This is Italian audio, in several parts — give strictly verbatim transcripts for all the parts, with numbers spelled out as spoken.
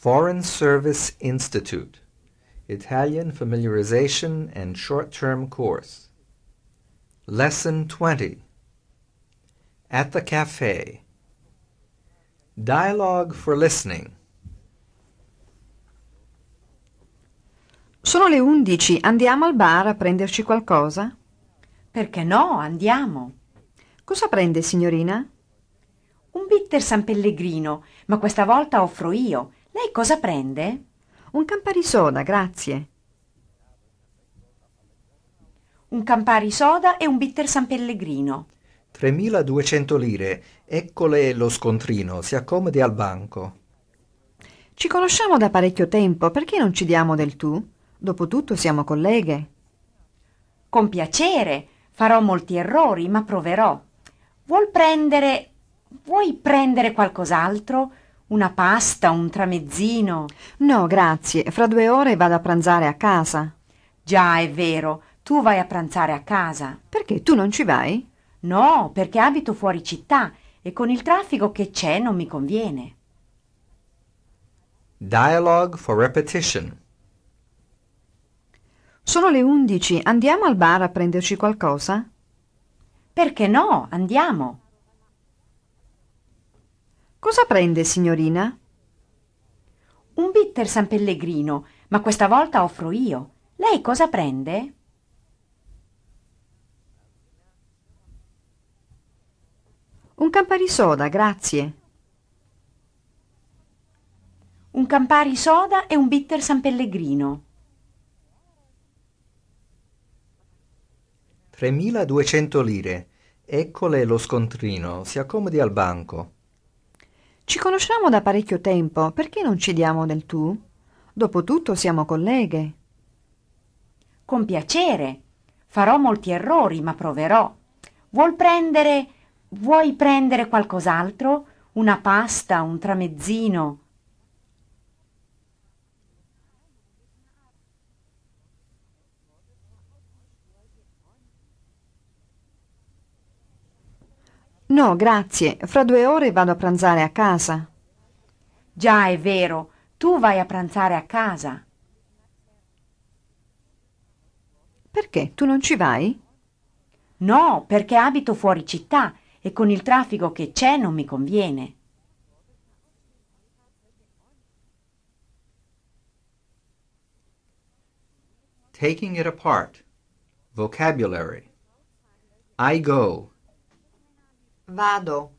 Foreign Service Institute, Italian Familiarization and Short-Term Course. Lesson twenty. At the Cafe. Dialogue for listening. Sono le undici, andiamo al bar a prenderci qualcosa? Perché no, andiamo. Cosa prende, signorina? Un bitter San Pellegrino, ma questa volta offro io. Lei cosa prende? Un Campari Soda, grazie. Un Campari Soda e un bitter San Pellegrino. tremiladuecento lire, eccole lo scontrino, si accomodi al banco. Ci conosciamo da parecchio tempo, perché non ci diamo del tu? Dopotutto siamo colleghe. Con piacere, farò molti errori, ma proverò. Vuol prendere... Vuoi prendere qualcos'altro? Una pasta, un tramezzino? No, grazie, fra due ore vado a pranzare a casa. Già, è vero, tu vai a pranzare a casa. Perché tu non ci vai? No, perché abito fuori città e con il traffico che c'è non mi conviene. Dialogue for repetition. Sono le undici, andiamo al bar a prenderci qualcosa? Perché no, andiamo. Cosa prende, signorina? Un bitter San Pellegrino, ma questa volta offro io. Lei cosa prende? Un Campari Soda, grazie. Un Campari Soda e un bitter San Pellegrino. tremiladuecento lire, eccole lo scontrino, si accomodi al banco. Ci conosciamo da parecchio tempo, perché non ci diamo del tu? Dopotutto siamo colleghe. Con piacere. Farò molti errori, ma proverò. Vuol prendere... Vuoi prendere qualcos'altro? Una pasta, un tramezzino? No, grazie, fra due ore vado a pranzare a casa. Già, è vero, tu vai a pranzare a casa. Perché? Tu non ci vai? No, perché abito fuori città e con il traffico che c'è non mi conviene. Taking it apart. Vocabulary. I go. Vado.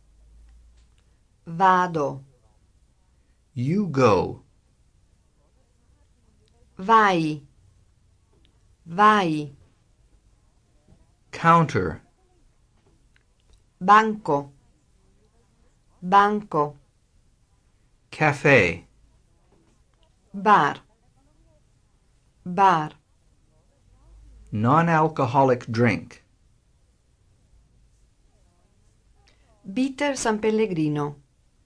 Vado. You go. Vai. Vai. Counter. Banco. Banco. Cafe. Bar. Bar. Non-alcoholic drink. Bitter San Pellegrino.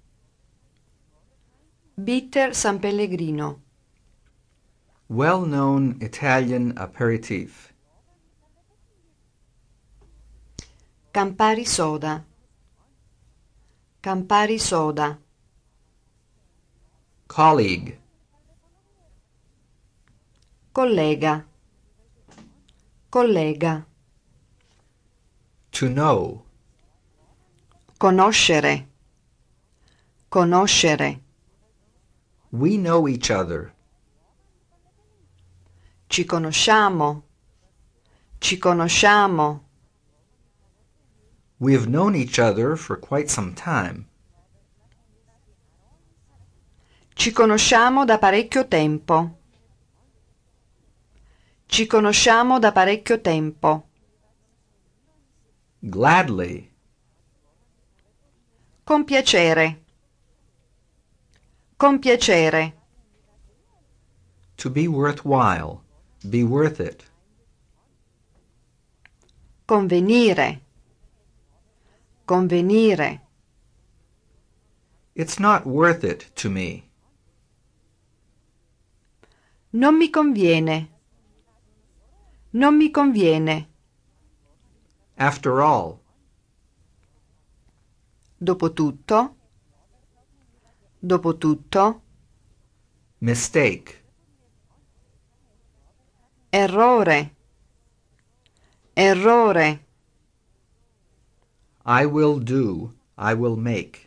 Bitter San Pellegrino. Well-known Italian aperitif. Campari Soda. Campari Soda. Colleague. Collega. Collega. To know. Conoscere. Conoscere. We know each other. Ci conosciamo. Ci conosciamo. We've known each other for quite some time. Ci conosciamo da parecchio tempo. Ci conosciamo da parecchio tempo. Gladly. Con piacere. Con piacere. To be worthwhile. Be worth it. Convenire. Convenire. It's not worth it to me. Non mi conviene. Non mi conviene. After all. Dopotutto. Dopotutto. mistake, errore, errore, I will do, I will make,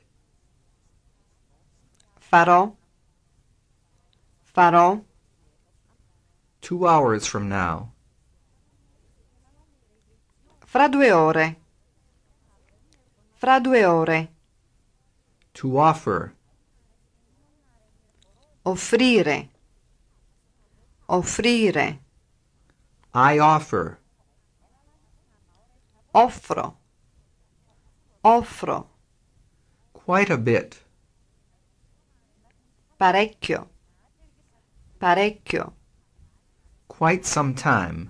farò, farò, two hours from now, fra due ore, fra due ore, to offer, offrire, offrire, I offer, offro, offro, quite a bit, parecchio, parecchio, quite some time,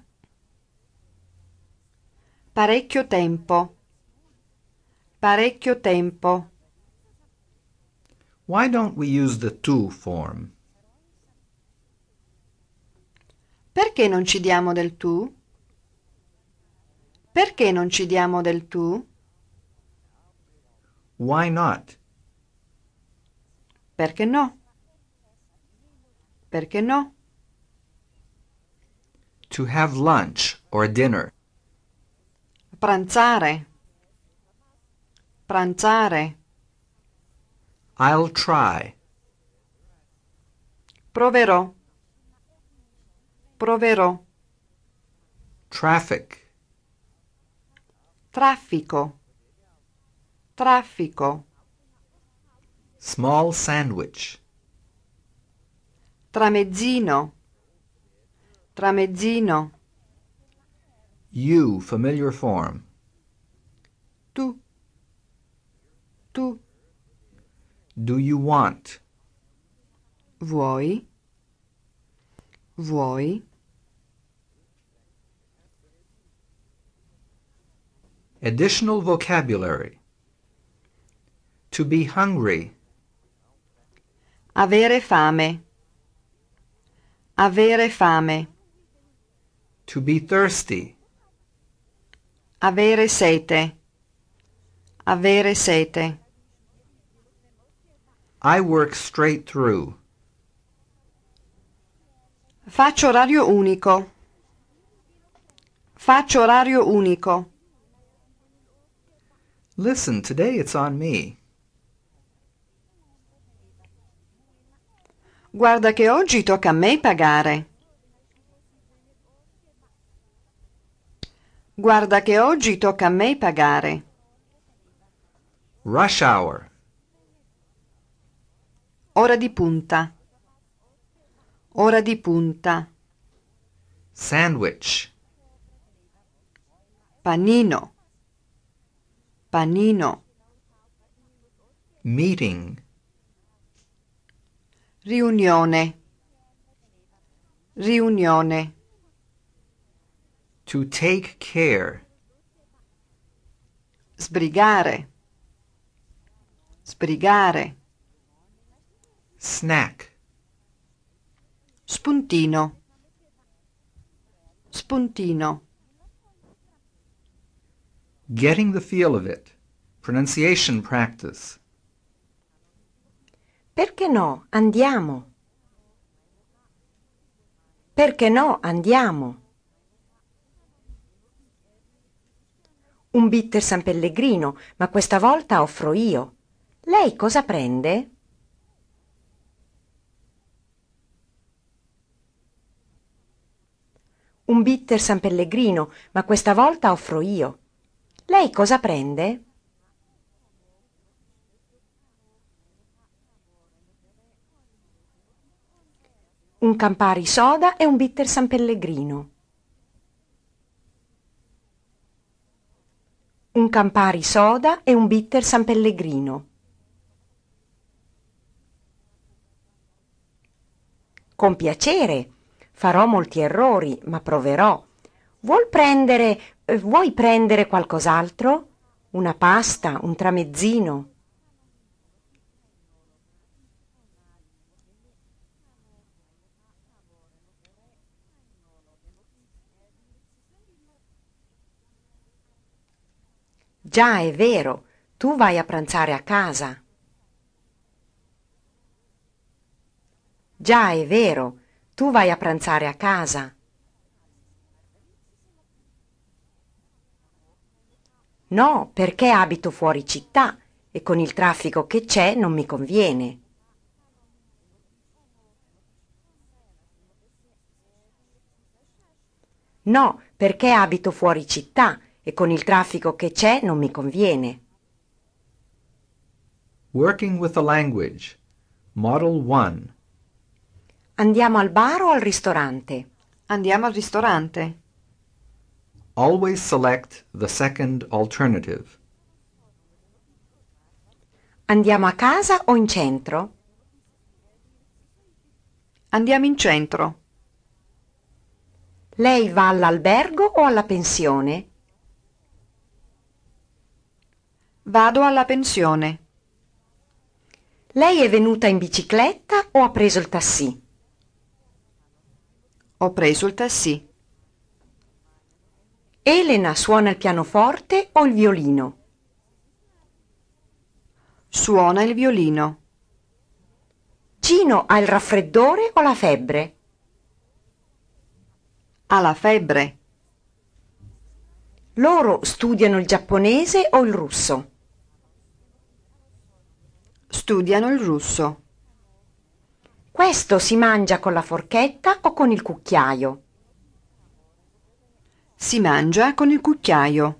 parecchio tempo, parecchio tempo. Why don't we use the to form? Perché non ci diamo del tu? Perché non ci diamo del tu? Why not? Perché no? Perché no? To have lunch or dinner, Pranzare, pranzare, I'll try, proverò, proverò, traffic, traffico, traffico, small sandwich, tramezzino, tramezzino, you familiar form, tu, tu, do you want, vuoi, vuoi, additional vocabulary, to be hungry, avere fame, avere fame, to be thirsty, avere sete, avere sete, I work straight through, faccio orario unico, faccio orario unico, listen, today it's on me, guarda che oggi tocca a me pagare, guarda che oggi tocca a me pagare, rush hour, ora di punta, ora di punta, sandwich, panino, panino, meeting, riunione, riunione, to take care, sbrigare, sbrigare, snack, spuntino, spuntino, getting the feel of it, pronunciation practice, Perché no? Andiamo. Perché no? Andiamo. Un bitter San Pellegrino, ma questa volta offro io. Lei cosa prende? Un bitter San Pellegrino, ma questa volta offro io. Lei cosa prende? Un Campari soda e un bitter San Pellegrino. Un Campari soda e un bitter San Pellegrino. Con piacere. Farò molti errori, ma proverò. Vuol prendere, eh, vuoi prendere qualcos'altro? Una pasta, un tramezzino? Già, è vero, tu vai a pranzare a casa. Già, è vero. Tu vai a pranzare a casa. No, perché abito fuori città e con il traffico che c'è non mi conviene. No, perché abito fuori città e con il traffico che c'è non mi conviene. Working with the language. Model one. Andiamo al bar o al ristorante? Andiamo al ristorante. Always select the second alternative. Andiamo a casa o in centro? Andiamo in centro. Lei va all'albergo o alla pensione? Vado alla pensione. Lei è venuta in bicicletta o ha preso il taxi? Ho preso il taxi. Elena suona il pianoforte o il violino? Suona il violino. Gino ha il raffreddore o la febbre? Ha la febbre. Loro studiano il giapponese o il russo? Studiano il russo. Questo si mangia con la forchetta o con il cucchiaio? Si mangia con il cucchiaio.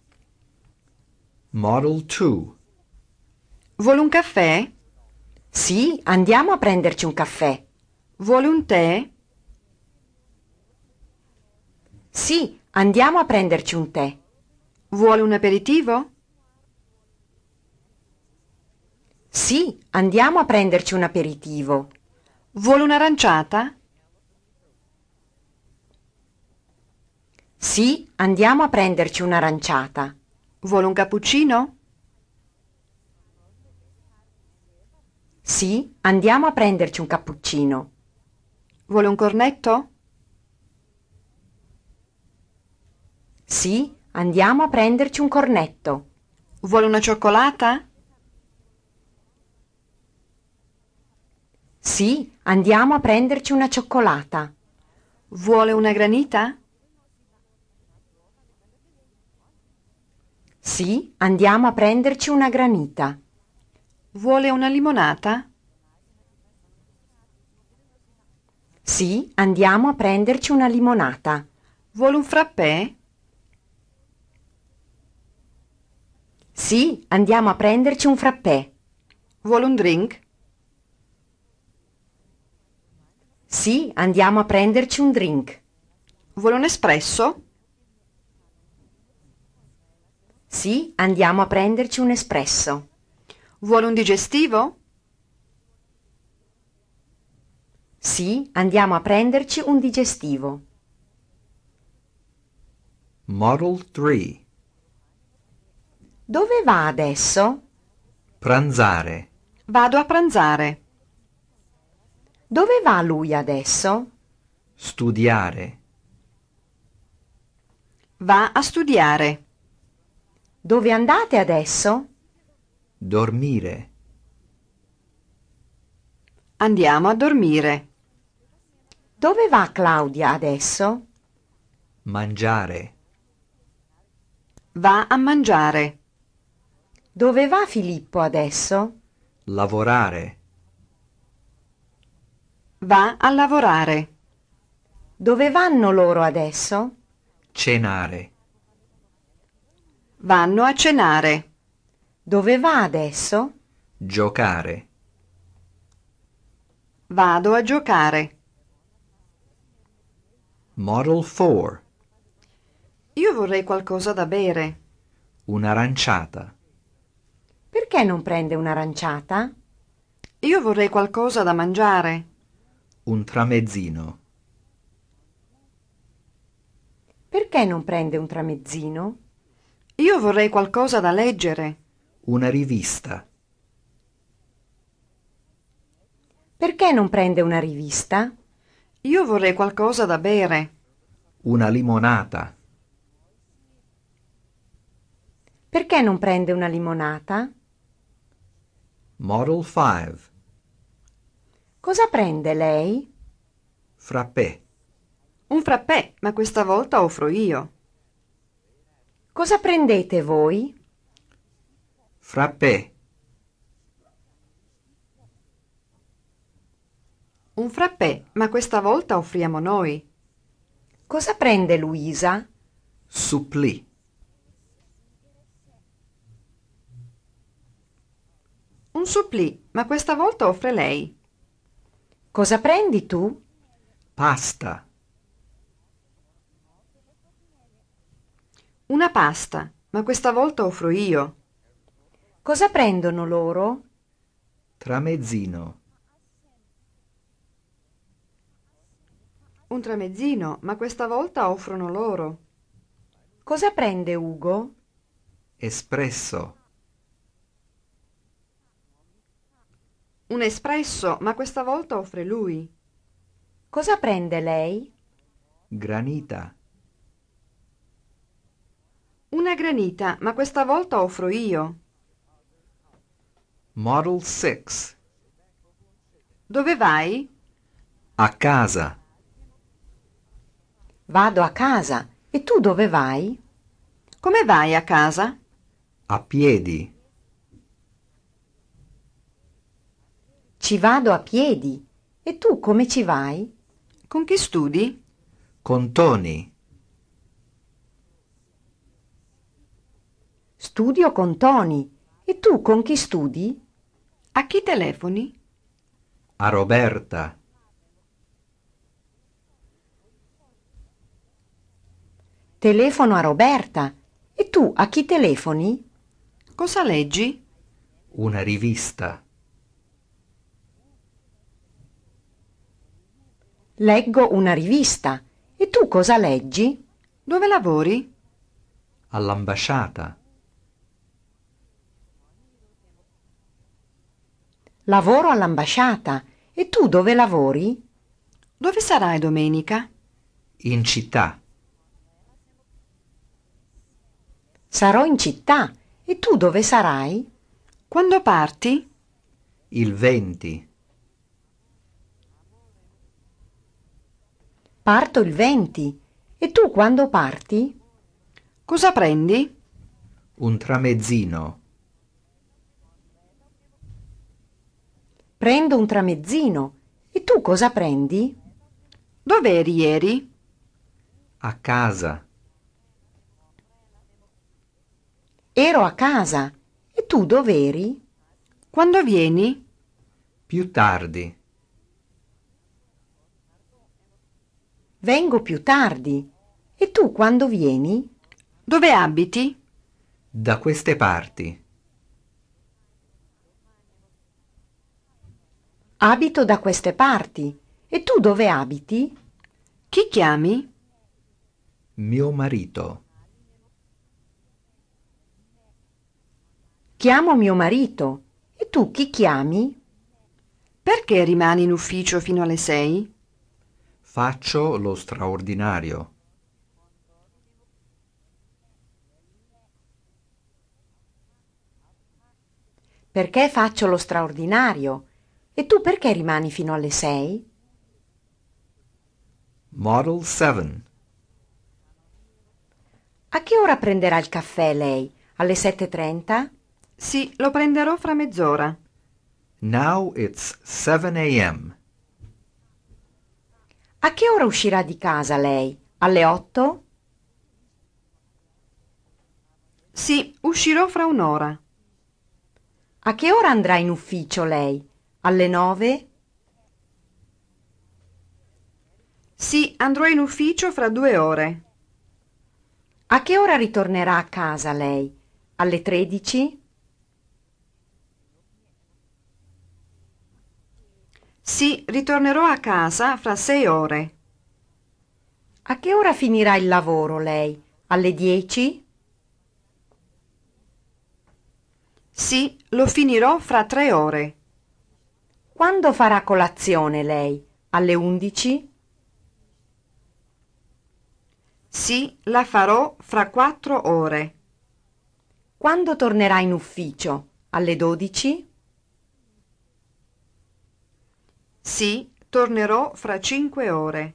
Model two. Vuole un caffè? Sì, andiamo a prenderci un caffè. Vuole un tè? Sì, andiamo a prenderci un tè. Vuole un aperitivo? Sì, andiamo a prenderci un aperitivo. Vuole un'aranciata? Sì, andiamo a prenderci un'aranciata. Vuole un cappuccino? Sì, andiamo a prenderci un cappuccino. Vuole un cornetto? Sì, andiamo a prenderci un cornetto. Vuole una cioccolata? Sì, andiamo a prenderci una cioccolata. Vuole una granita? Sì, andiamo a prenderci una granita. Vuole una limonata? Sì, andiamo a prenderci una limonata. Vuole un frappè? Sì, andiamo a prenderci un frappè. Vuole un drink? Sì, andiamo a prenderci un drink. Vuole un espresso? Sì, andiamo a prenderci un espresso. Vuole un digestivo? Sì, andiamo a prenderci un digestivo. Model three. Dove va adesso? Pranzare. Vado a pranzare. Dove va lui adesso? Studiare. Va a studiare. Dove andate adesso? Dormire. Andiamo a dormire. Dove va Claudia adesso? Mangiare. Va a mangiare. Dove va Filippo adesso? Lavorare. Va a lavorare. Dove vanno loro adesso? Cenare. Vanno a cenare. Dove va adesso? Giocare. Vado a giocare. Model four. Io vorrei qualcosa da bere. Un'aranciata. Perché non prende un'aranciata? Io vorrei qualcosa da mangiare. Un tramezzino. Perché non prende un tramezzino? Io vorrei qualcosa da leggere. Una rivista. Perché non prende una rivista? Io vorrei qualcosa da bere. Una limonata. Perché non prende una limonata? Model five. Cosa prende lei? Frappè. Un frappè, ma questa volta offro io. Cosa prendete voi? Frappè. Un frappè, ma questa volta offriamo noi. Cosa prende Luisa? Supplì. Un supplì, ma questa volta offre lei. Cosa prendi tu? Pasta. Una pasta, ma questa volta offro io. Cosa prendono loro? Tramezzino. Un tramezzino, ma questa volta offrono loro. Cosa prende Ugo? Espresso. Un espresso, ma questa volta offre lui. Cosa prende lei? Granita. Una granita, ma questa volta offro io. Model sei. Dove vai? A casa. Vado a casa. E tu dove vai? Come vai a casa? A piedi. Ci vado a piedi. E tu come ci vai? Con chi studi? Con Tony. Studio con Tony. E tu con chi studi? A chi telefoni? A Roberta. Telefono a Roberta. E tu a chi telefoni? Cosa leggi? Una rivista. Leggo una rivista. E tu cosa leggi? Dove lavori? All'ambasciata. Lavoro all'ambasciata. E tu dove lavori? Dove sarai domenica? In città. Sarò in città. E tu dove sarai? Quando parti? Il venti. Parto il venti. E tu quando parti? Cosa prendi? Un tramezzino. Prendo un tramezzino. E tu cosa prendi? Dov'eri ieri? A casa. Ero a casa. E tu dov'eri? Quando vieni? Più tardi. Vengo più tardi. E tu quando vieni? Dove abiti? Da queste parti. Abito da queste parti. E tu dove abiti? Chi chiami? Mio marito. Chiamo mio marito. E tu chi chiami? Perché rimani in ufficio fino alle sei? Faccio lo straordinario. Perché faccio lo straordinario. E tu perché rimani fino alle sei? Model sei. A che ora prenderà il caffè lei? Alle sette e trenta? Sì, lo prenderò fra mezz'ora. Now it's seven a m A che ora uscirà di casa lei? Alle otto? Sì, uscirò fra un'ora. A che ora andrà in ufficio lei? Alle nove? Sì, andrò in ufficio fra due ore. A che ora ritornerà a casa lei? Alle tredici? Sì, ritornerò a casa fra sei ore. A che ora finirà il lavoro lei? Alle dieci? Sì, lo finirò fra tre ore. Quando farà colazione lei? Alle undici? Sì, la farò fra quattro ore. Quando tornerà in ufficio? Alle dodici? Sì, tornerò fra cinque ore.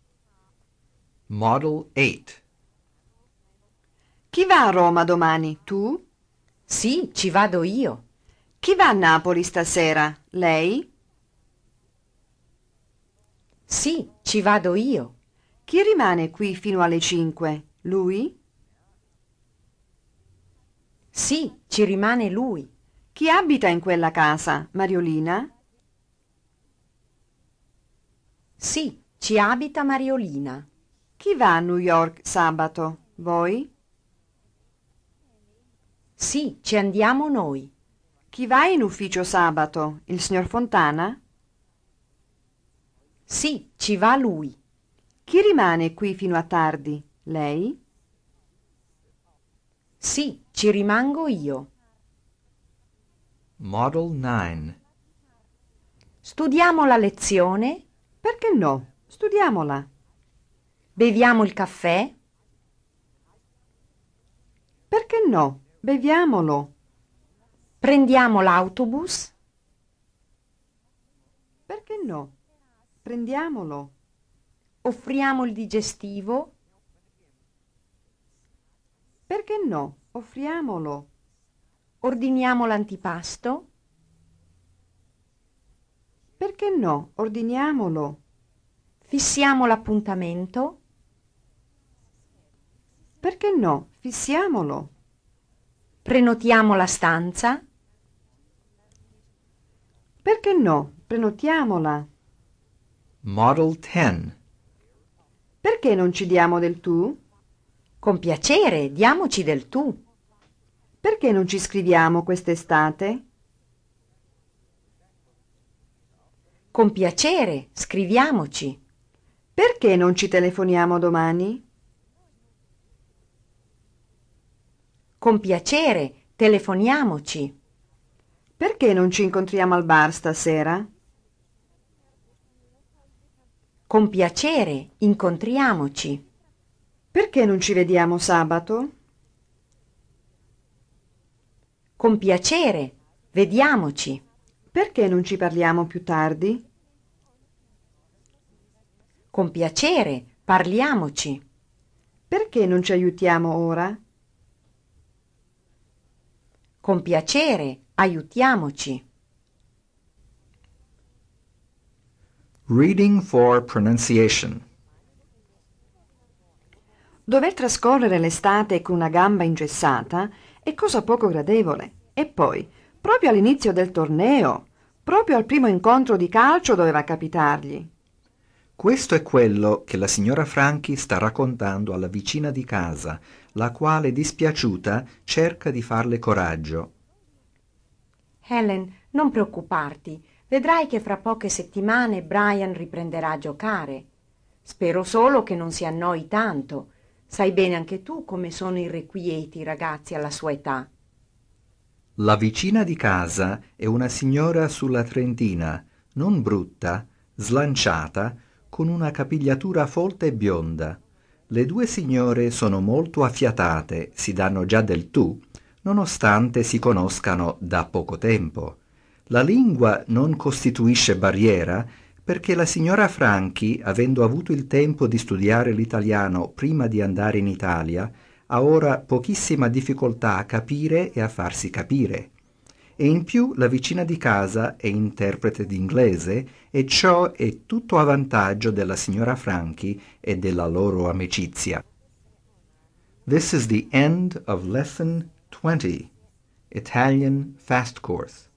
Model eight. Chi va a Roma domani? Tu? Sì, ci vado io. Chi va a Napoli stasera? Lei? Sì, ci vado io. Chi rimane qui fino alle cinque? Lui? Sì, ci rimane lui. Chi abita in quella casa? Mariolina? Sì, ci abita Mariolina. Chi va a New York sabato? Voi? Sì, ci andiamo noi. Chi va in ufficio sabato? Il signor Fontana? Sì, ci va lui. Chi rimane qui fino a tardi? Lei? Sì, ci rimango io. Model nine. Studiamo la lezione? Perché no? Studiamola. Beviamo il caffè? Perché no? Beviamolo. Prendiamo l'autobus? Perché no? Prendiamolo. Offriamo il digestivo? Perché no? Offriamolo. Ordiniamo l'antipasto? Perché no? Ordiniamolo. Fissiamo l'appuntamento? Perché no? Fissiamolo. Prenotiamo la stanza? Perché no? Prenotiamola. Model ten. Perché non ci diamo del tu? Con piacere, diamoci del tu. Perché non ci scriviamo quest'estate? Con piacere, scriviamoci. Perché non ci telefoniamo domani? Con piacere, telefoniamoci. Perché non ci incontriamo al bar stasera? Con piacere, incontriamoci. Perché non ci vediamo sabato? Con piacere, vediamoci. Perché non ci parliamo più tardi? Con piacere, parliamoci. Perché non ci aiutiamo ora? Con piacere, aiutiamoci. Reading for pronunciation. Dover trascorrere l'estate con una gamba ingessata è cosa poco gradevole. E poi, proprio all'inizio del torneo, proprio al primo incontro di calcio doveva capitargli. Questo è quello che la signora Franchi sta raccontando alla vicina di casa, la quale, dispiaciuta, cerca di farle coraggio. Helen, non preoccuparti. Vedrai che fra poche settimane Brian riprenderà a giocare. Spero solo che non si annoi tanto. Sai bene anche tu come sono irrequieti i ragazzi alla sua età. La vicina di casa è una signora sulla trentina, non brutta, slanciata, con una capigliatura folta e bionda. Le due signore sono molto affiatate, si danno già del tu, nonostante si conoscano da poco tempo. La lingua non costituisce barriera perché la signora Franchi, avendo avuto il tempo di studiare l'italiano prima di andare in Italia, ha ora pochissima difficoltà a capire e a farsi capire. E in più la vicina di casa è interprete d'inglese e ciò è tutto a vantaggio della signora Franchi e della loro amicizia. This is the end of lesson twenty, Italian Fast Course.